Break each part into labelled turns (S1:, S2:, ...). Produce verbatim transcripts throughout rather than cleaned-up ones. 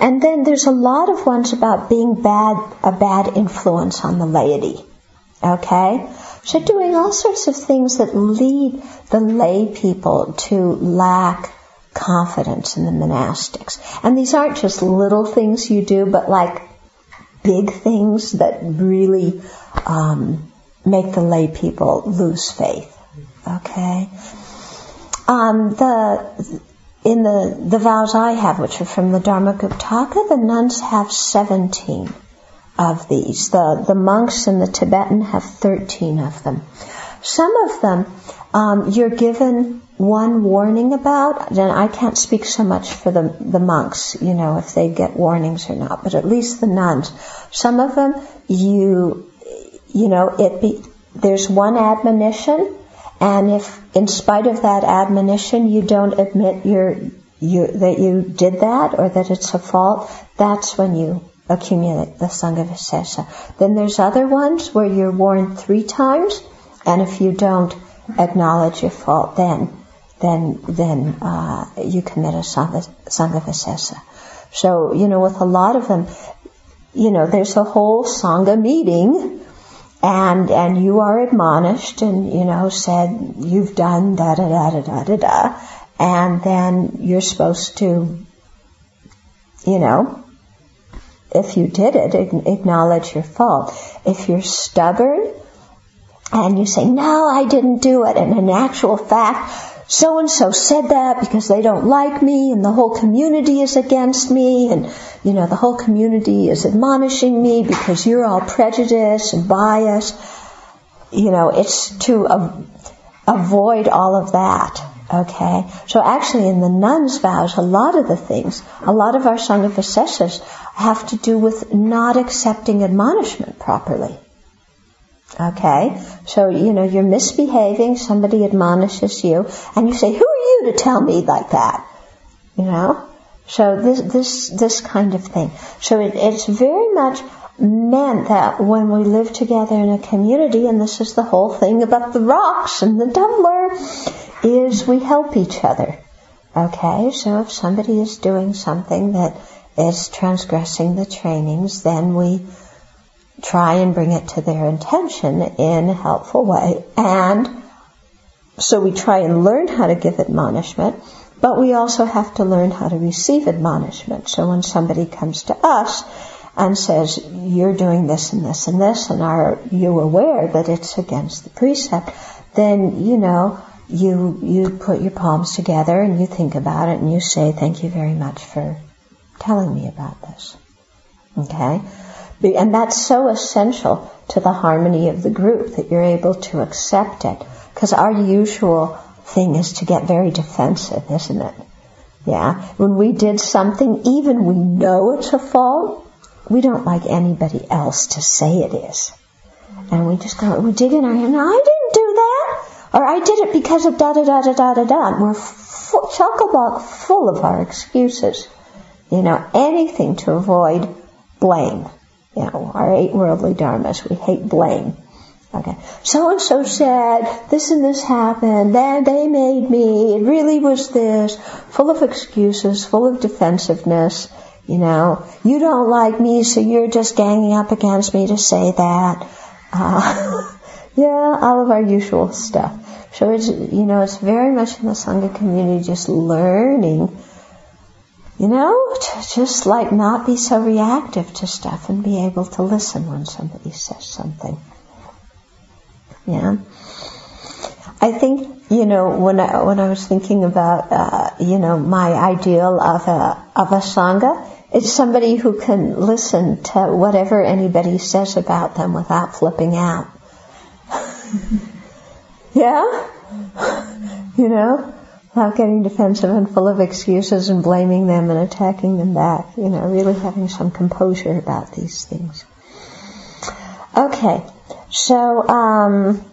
S1: and then there's a lot of ones about being bad, a bad influence on the laity. Okay? So doing all sorts of things that lead the lay people to lack confidence in the monastics. And these aren't just little things you do, but like big things that really um, make the lay people lose faith. Okay? Um, the in the the vows I have, which are from the Dharmaguptaka, the nuns have seventeen of these. The the monks in the Tibetan have thirteen of them. Some of them um, you're given one warning about, and I can't speak so much for the the monks, you know, if they get warnings or not, but at least the nuns. Some of them, you you know, it be there's one admonition. And if, in spite of that admonition, you don't admit you're, you, that you did that or that it's a fault, that's when you accumulate the Sangha Visesa. Then there's other ones where you're warned three times, and if you don't acknowledge your fault, then then then uh, you commit a Sangha, Sangha Visesa. So, you know, with a lot of them, you know, there's a whole Sangha meeting. And and you are admonished and, you know, said, you've done da-da-da-da-da-da-da. And then you're supposed to, you know, if you did it, acknowledge your fault. If you're stubborn and you say, no, I didn't do it, and in actual fact, so-and-so said that because they don't like me and the whole community is against me and, you know, the whole community is admonishing me because you're all prejudiced and biased. You know, it's to av- avoid all of that, okay? So actually in the nuns' vows, a lot of the things, a lot of our Sangha Visesas have to do with not accepting admonishment properly. Okay, so, you know, you're misbehaving, somebody admonishes you, and you say, who are you to tell me like that? You know? So this this this kind of thing. So it, it's very much meant that when we live together in a community, and this is the whole thing about the rocks and the tumbler, is we help each other. Okay, so if somebody is doing something that is transgressing the trainings, then we try and bring it to their attention in a helpful way. And so we try and learn how to give admonishment, but we also have to learn how to receive admonishment. So when somebody comes to us and says, you're doing this and this and this, and are you aware that it's against the precept, then, you know, you you put your palms together and you think about it and you say, thank you very much for telling me about this. Okay? And that's so essential to the harmony of the group that you're able to accept it. Because our usual thing is to get very defensive, isn't it? Yeah. When we did something, even we know it's a fault, we don't like anybody else to say it is. And we just go, we dig in our hand, no, I didn't do that. Or I did it because of da-da-da-da-da-da-da. And we're full, chock-a-block full of our excuses. You know, anything to avoid blame. You know, our eight worldly dharmas, we hate blame. Okay. So-and-so said, this and this happened, then they made me, it really was this, full of excuses, full of defensiveness, you know, you don't like me, so you're just ganging up against me to say that. Uh, yeah, all of our usual stuff. So it's, you know, it's very much in the Sangha community just learning, you know, to just like not be so reactive to stuff and be able to listen when somebody says something. Yeah. I think, you know, when I, when I was thinking about, uh, you know, my ideal of a, of a Sangha, it's somebody who can listen to whatever anybody says about them without flipping out. Yeah? You know? Without getting defensive and full of excuses and blaming them and attacking them back. You know, really having some composure about these things. Okay, so, um,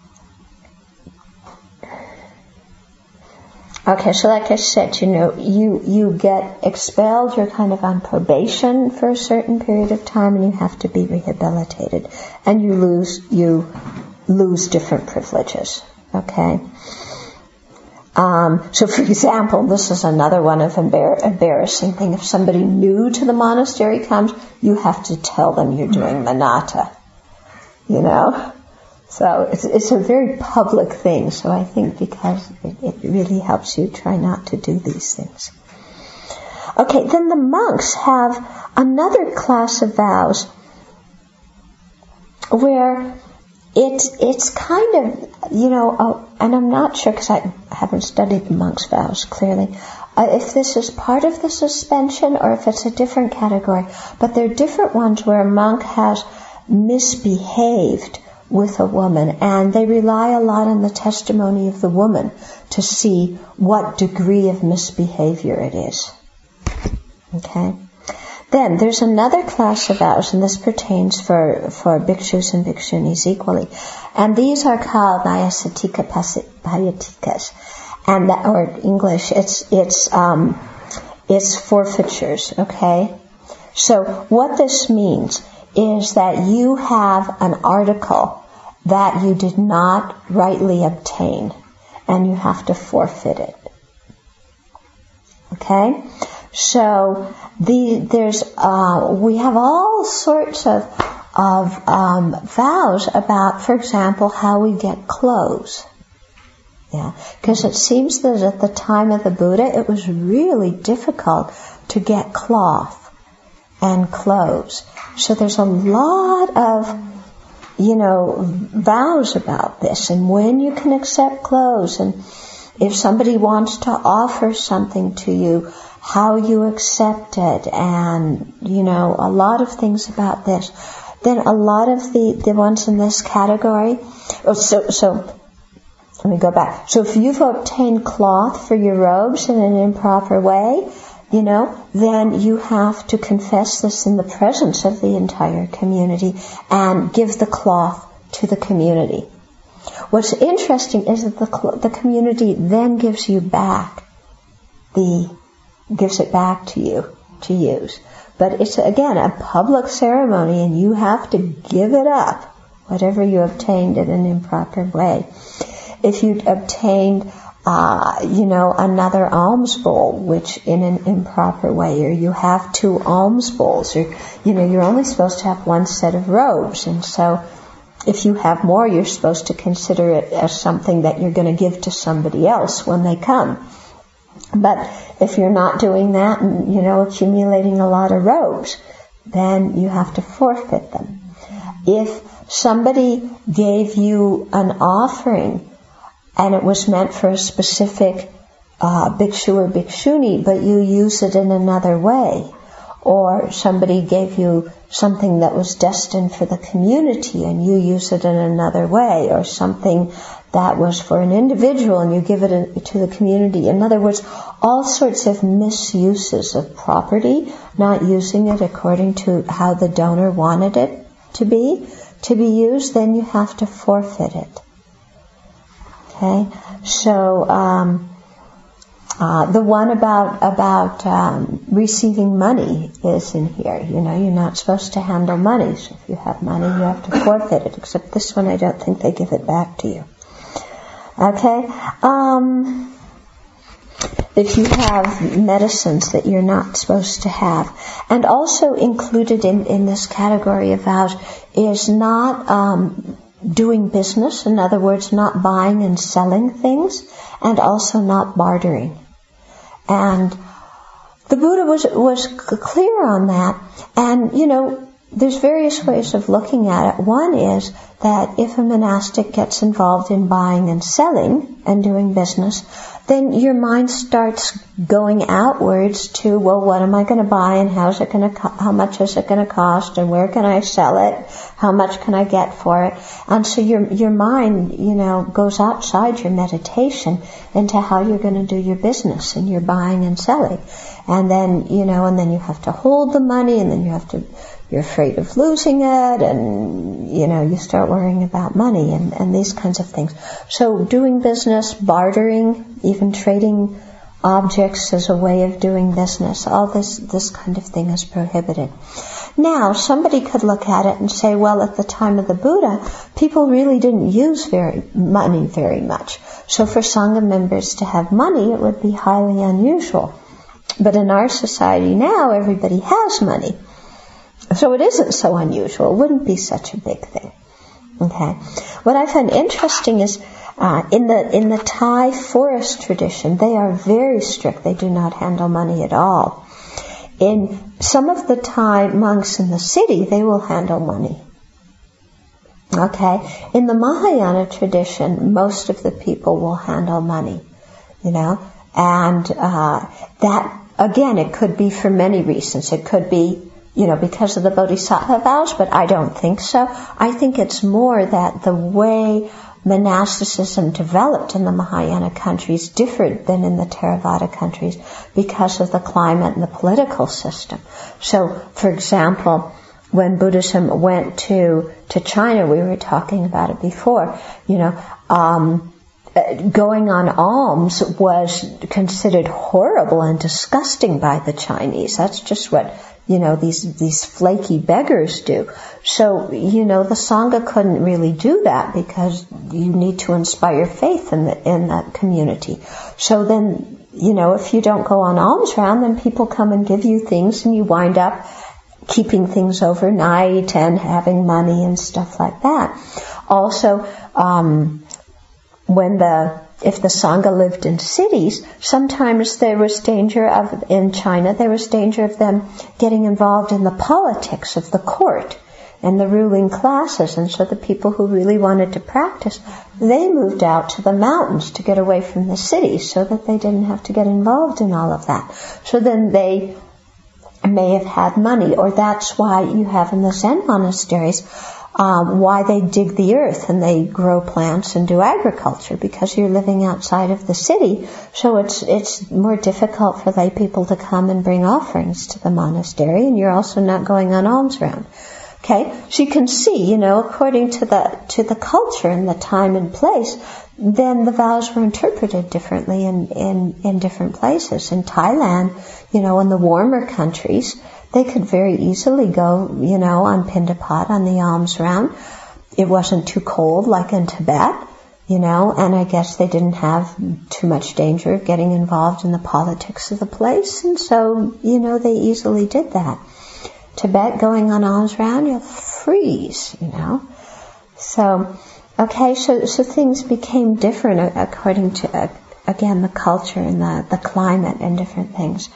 S1: okay, so like I said, you know, you, you get expelled, you're kind of on probation for a certain period of time, and you have to be rehabilitated. And you lose, you lose different privileges. Okay? Um, so, for example, this is another one of embar- embarrassing thing. If somebody new to the monastery comes, you have to tell them you're doing Manatta. You know? So it's, it's a very public thing. So I think because it, it really helps you try not to do these things. Okay, then the monks have another class of vows where it, it's kind of, you know, uh, and I'm not sure because I haven't studied the monks' vows clearly, uh, if this is part of the suspension or if it's a different category. But there are different ones where a monk has misbehaved with a woman, and they rely a lot on the testimony of the woman to see what degree of misbehavior it is. Okay? Then there's another class of vows, and this pertains for, for bhikshus and bhikshunis equally. And these are called Nayasatika Payatikas. And that, or English, it's, it's, um, it's forfeitures, okay? So what this means is that you have an article that you did not rightly obtain, and you have to forfeit it. Okay? So the, there's uh, we have all sorts of of um, vows about, for example, how we get clothes. Yeah, because it seems that at the time of the Buddha, it was really difficult to get cloth and clothes. So there's a lot of, you know, vows about this, and when you can accept clothes, and if somebody wants to offer something to you, how you accept it, and, you know, a lot of things about this. Then a lot of the, the ones in this category, oh, so, so, let me go back. So if you've obtained cloth for your robes in an improper way, you know, then you have to confess this in the presence of the entire community and give the cloth to the community. What's interesting is that the, the community then gives you back the, gives it back to you to use. But it's, again, a public ceremony, and you have to give it up, whatever you obtained in an improper way. If you obtained Uh, you know, another alms bowl, which in an improper way, or you have two alms bowls, or, you know, you're only supposed to have one set of robes, and so if you have more, you're supposed to consider it as something that you're going to give to somebody else when they come. But if you're not doing that and, you know, accumulating a lot of robes, then you have to forfeit them. If somebody gave you an offering and it was meant for a specific uh, bhikshu or bhikshuni, but you use it in another way, or somebody gave you something that was destined for the community and you use it in another way, or something that was for an individual and you give it in, to the community. In other words, all sorts of misuses of property, not using it according to how the donor wanted it to be, to be used, then you have to forfeit it. Okay, so um, uh, the one about about um, receiving money is in here. You know, you're not supposed to handle money. So if you have money, you have to forfeit it. Except this one, I don't think they give it back to you. Okay, um, if you have medicines that you're not supposed to have, and also included in in this category of vows is not Um, doing business, in other words, not buying and selling things, and also not bartering. And the Buddha was was clear on that. And, you know, there's various ways of looking at it. One is that if a monastic gets involved in buying and selling and doing business, then your mind starts going outwards to, well, what am I going to buy, and how's it going to, co- how much is it going to cost, and where can I sell it, how much can I get for it? And so your your mind, you know, goes outside your meditation into how you're going to do your business and your buying and selling. And then, you know, and then you have to hold the money, and then you have to, you're afraid of losing it, and, you know, you start worrying about money and, and these kinds of things. So doing business, bartering, even trading objects as a way of doing business. All this, this kind of thing is prohibited. Now, somebody could look at it and say, well, at the time of the Buddha, people really didn't use very money very much. So for Sangha members to have money, it would be highly unusual. But in our society now, everybody has money. So it isn't so unusual. It wouldn't be such a big thing. Okay. What I find interesting is uh, in the in the Thai forest tradition, they are very strict. They do not handle money at all. In some of the Thai monks in the city, they will handle money. Okay. In the Mahayana tradition, most of the people will handle money. You know, and uh, that again, it could be for many reasons. It could be, you know, because of the Bodhisattva vows, but I don't think so. I think it's more that the way monasticism developed in the Mahayana countries differed than in the Theravada countries because of the climate and the political system. So, for example, when Buddhism went to, to China, we were talking about it before, you know, um, going on alms was considered horrible and disgusting by the Chinese. That's just what, you know, these these flaky beggars do. So, you know, the Sangha couldn't really do that because you need to inspire faith in the, in that community. So then, you know, if you don't go on alms round, then people come and give you things and you wind up keeping things overnight and having money and stuff like that. Also, um, when the If the Sangha lived in cities, sometimes there was danger of, in China, there was danger of them getting involved in the politics of the court and the ruling classes. And so the people who really wanted to practice, they moved out to the mountains to get away from the cities so that they didn't have to get involved in all of that. So then they may have had money, or that's why you have in the Zen monasteries Um, why they dig the earth and they grow plants and do agriculture, because you're living outside of the city, so it's it's more difficult for lay people to come and bring offerings to the monastery, and you're also not going on alms round. Okay, so you can see, you know, according to the to the culture and the time and place, then the vows were interpreted differently in in, in different places. In Thailand, you know, in the warmer countries, they could very easily go, you know, on Pindapat, on the alms round. It wasn't too cold like in Tibet, you know, and I guess they didn't have too much danger of getting involved in the politics of the place, and so, you know, they easily did that. Tibet, going on alms round, you'll freeze, you know. So, okay, so, so things became different according to, uh, again, the culture and the, the climate and different things.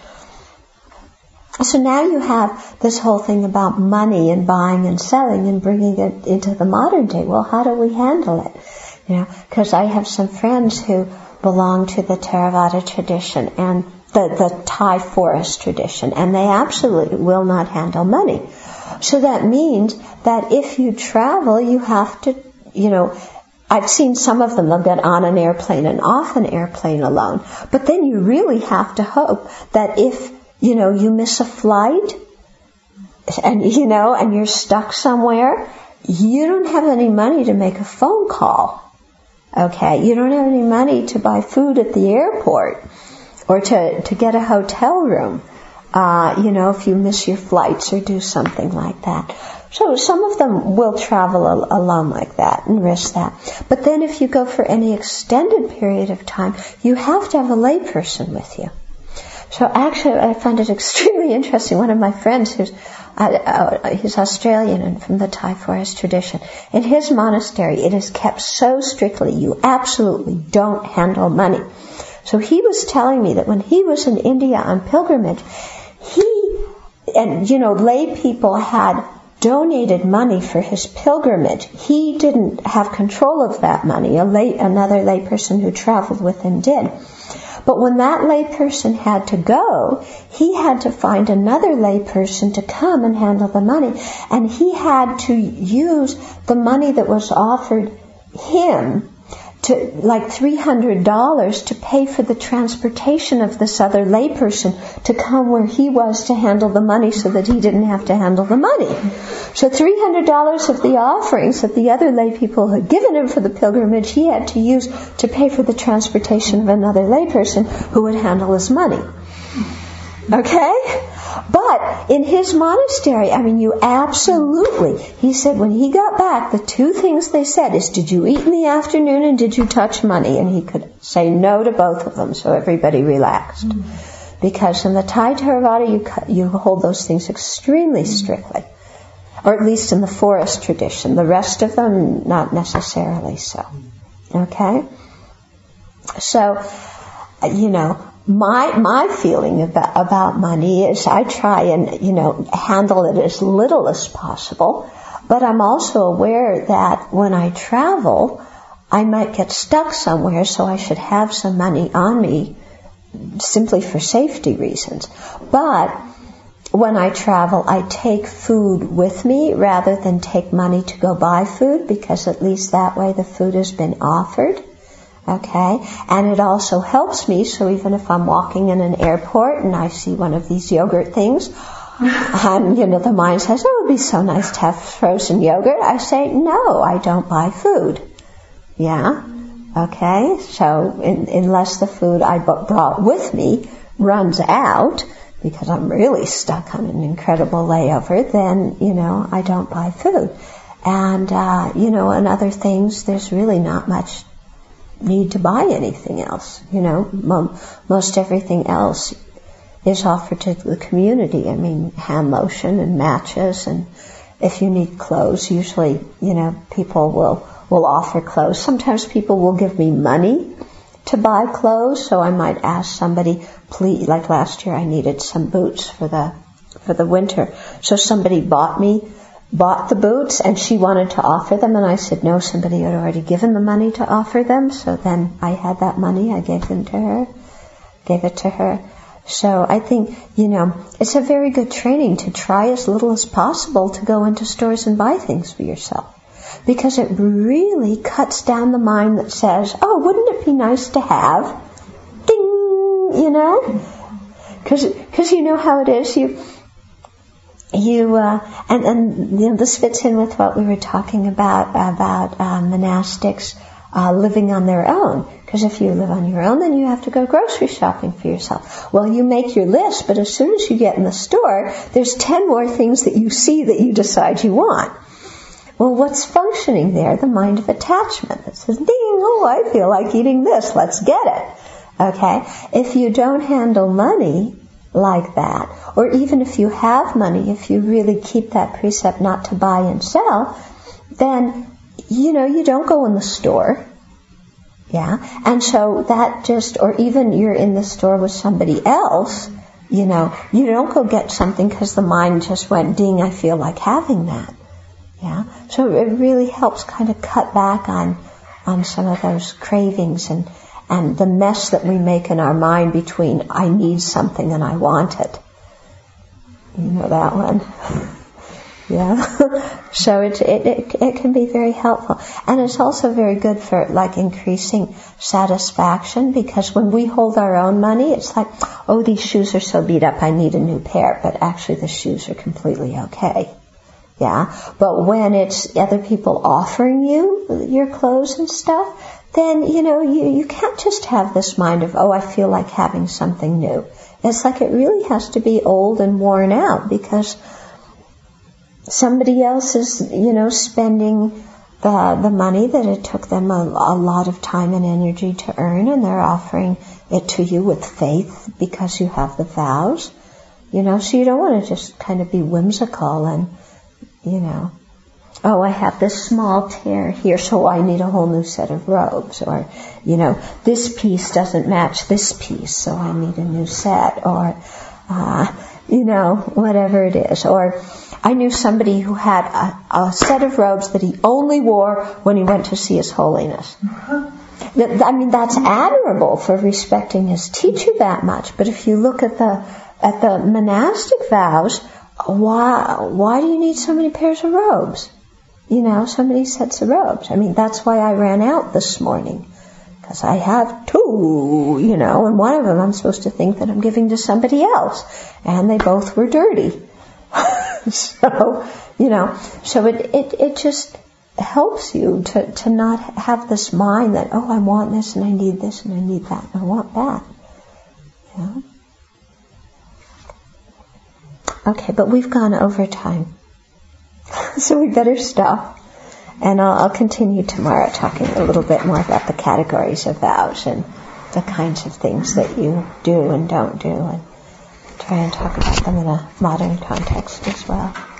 S1: So now you have this whole thing about money and buying and selling and bringing it into the modern day. Well, how do we handle it? You know, because I have some friends who belong to the Theravada tradition and the, the Thai forest tradition, and they absolutely will not handle money. So that means that if you travel, you have to, you know, I've seen some of them, they'll get on an airplane and off an airplane alone. But then you really have to hope that if, you know, you miss a flight and, you know, and you're stuck somewhere, you don't have any money to make a phone call. Okay. You don't have any money to buy food at the airport or to, to get a hotel room, uh, you know, if you miss your flights or do something like that. So some of them will travel al- alone like that and risk that. But then if you go for any extended period of time, you have to have a layperson with you. So actually, I find it extremely interesting. One of my friends, who's uh, uh, he's Australian and from the Thai forest tradition, in his monastery, it is kept so strictly. You absolutely don't handle money. So he was telling me that when he was in India on pilgrimage, he and you know lay people had donated money for his pilgrimage. He didn't have control of that money. A lay, another lay person who traveled with him did. But when that lay person had to go, he had to find another lay person to come and handle the money. And he had to use the money that was offered him to like three hundred dollars to pay for the transportation of this other layperson to come where he was to handle the money so that he didn't have to handle the money. So three hundred dollars of the offerings that the other lay people had given him for the pilgrimage, he had to use to pay for the transportation of another layperson who would handle his money. Okay? But in his monastery, I mean, you absolutely, he said when he got back, the two things they said is, did you eat in the afternoon and did you touch money? And he could say no to both of them, so everybody relaxed. Mm. Because in the Thai Theravada, you, you hold those things extremely strictly. Or at least in the forest tradition. The rest of them, not necessarily so. Okay? So, you know, My my feeling about, about money is I try and, you know, handle it as little as possible, but I'm also aware that when I travel, I might get stuck somewhere, so I should have some money on me simply for safety reasons. But when I travel, I take food with me rather than take money to go buy food, because at least that way the food has been offered. Okay, and it also helps me, so even if I'm walking in an airport and I see one of these yogurt things, and, you know, the mind says, oh, it would be so nice to have frozen yogurt, I say, no, I don't buy food. Yeah, okay, so in, unless the food I brought with me runs out, because I'm really stuck on an incredible layover, then, you know, I don't buy food. And, uh, you know, and other things, there's really not much need to buy anything else. You know, most everything else is offered to the community. I mean, hand lotion and matches, and if you need clothes, usually, you know, people will, will offer clothes. Sometimes people will give me money to buy clothes, so I might ask somebody, please, like last year I needed some boots for the, for the winter. So somebody bought me bought the boots, and she wanted to offer them, and I said no, somebody had already given the money to offer them, so then I had that money, I gave them to her, gave it to her. So I think, you know, it's a very good training to try as little as possible to go into stores and buy things for yourself, because it really cuts down the mind that says, oh, wouldn't it be nice to have? Ding! You know? Because because you know how it is, you... You uh, and and you know, this fits in with what we were talking about about uh, monastics uh, living on their own. Because if you live on your own, then you have to go grocery shopping for yourself. Well, you make your list, but as soon as you get in the store, there's ten more things that you see that you decide you want. Well, what's functioning there? The mind of attachment that says, "Ding! Oh, I feel like eating this. Let's get it." Okay. If you don't handle money like that, or even if you have money, if you really keep that precept not to buy and sell, then, you know, you don't go in the store. Yeah. And so that just, or even you're in the store with somebody else, you know, you don't go get something because the mind just went, ding, I feel like having that. Yeah. So it really helps kind of cut back on, on some of those cravings and And the mess that we make in our mind between I need something and I want it. You know that one? Yeah. So it, it it it can be very helpful. And it's also very good for like increasing satisfaction, because when we hold our own money, it's like, oh, these shoes are so beat up, I need a new pair. But actually the shoes are completely okay. Yeah. But when it's other people offering you your clothes and stuff, then, you know, you, you can't just have this mind of, oh, I feel like having something new. It's like it really has to be old and worn out, because somebody else is, you know, spending the the money that it took them a, a lot of time and energy to earn, and they're offering it to you with faith because you have the vows. You know, so you don't want to just kind of be whimsical and, you know, oh, I have this small tear here, so I need a whole new set of robes. Or, you know, this piece doesn't match this piece, so I need a new set. Or, uh, you know, whatever it is. Or I knew somebody who had a, a set of robes that he only wore when he went to see His Holiness. I mean, that's admirable for respecting his teacher that much. But if you look at the at the monastic vows, why why do you need so many pairs of robes? You know, so many sets of robes. I mean, that's why I ran out this morning because I have two, you know, and one of them I'm supposed to think that I'm giving to somebody else, and they both were dirty. So, you know, so it, it, it just helps you to, to not have this mind that, oh, I want this and I need this and I need that and I want that. You know? Okay, but we've gone over time. So we better stop. And I'll, I'll continue tomorrow talking a little bit more about the categories of vows and the kinds of things that you do and don't do, and try and talk about them in a modern context as well.